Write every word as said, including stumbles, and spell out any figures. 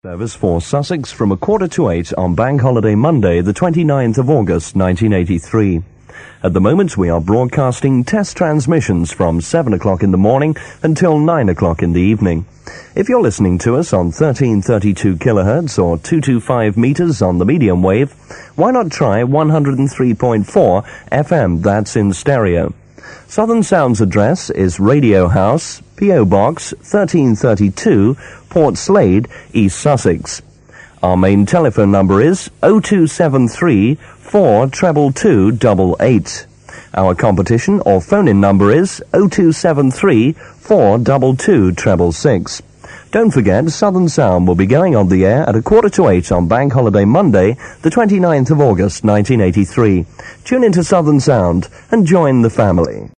Service for Sussex from a quarter to eight on Bank Holiday Monday, the twenty-ninth of August, nineteen eighty-three. At the moment, we are broadcasting test transmissions from seven o'clock in the morning until nine o'clock in the evening. If you're listening to us on thirteen thirty-two kilohertz or two hundred twenty-five meters on the medium wave, why not try one oh three point four F M, that's in stereo. Southern Sound's address is Radio House, P O Box thirteen thirty-two, Port Slade, East Sussex. Our main telephone number is oh two seven three, four two two two eight eight. Our competition or phone-in number is oh two seven three, four two two six six. Don't forget, Southern Sound will be going on the air at a quarter to eight on Bank Holiday Monday, the twenty-ninth of August, nineteen eighty-three. Tune into Southern Sound and join the family.